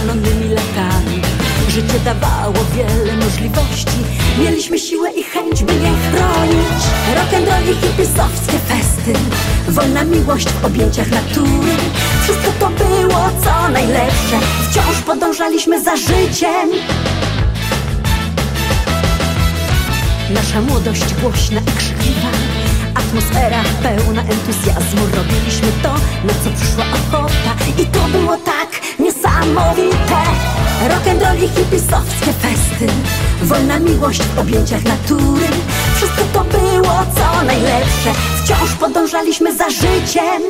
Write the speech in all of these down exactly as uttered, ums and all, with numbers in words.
zielonymi latami. Życie dawało wiele możliwości, mieliśmy siłę i chęć, by je chronić. Rock'n'roll i hipisowskie festy, wolna miłość w objęciach natury. Wszystko to było co najlepsze, wciąż podążaliśmy za życiem. Nasza młodość głośna i krzykliwa, atmosfera pełna entuzjazmu. Robiliśmy to, na co przyszła ochota, i to było tak niesamowite. Rock'n'roll i hipisowskie festy, wolna miłość w objęciach natury. Wszystko to było co najlepsze, wciąż podążaliśmy za życiem.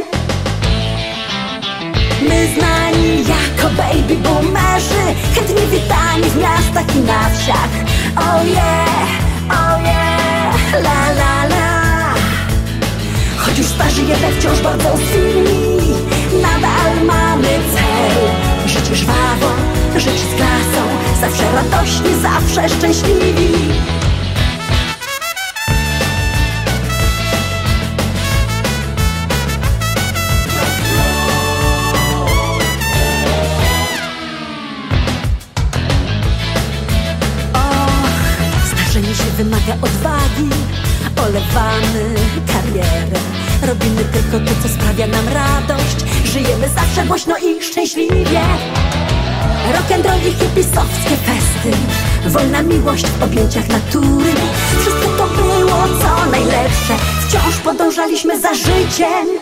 My znani jako baby boomerzy, chętnie witani w miastach i na wsiach. Oh yeah, oh yeah, la la la. Choć już starzy jednak wciąż bardzo silni, nadal mamy cel. Żyć żwawo, żyć z klasą, zawsze radośni, zawsze szczęśliwi. Starzenie się wymaga odwagi, olewamy karierę, robimy tylko to, co sprawia nam radość. Żyjemy zawsze głośno i szczęśliwie. Rock'n'roll i hipisowskie festy, wolna miłość w objęciach natury. Wszystko to było co najlepsze, wciąż podążaliśmy za życiem.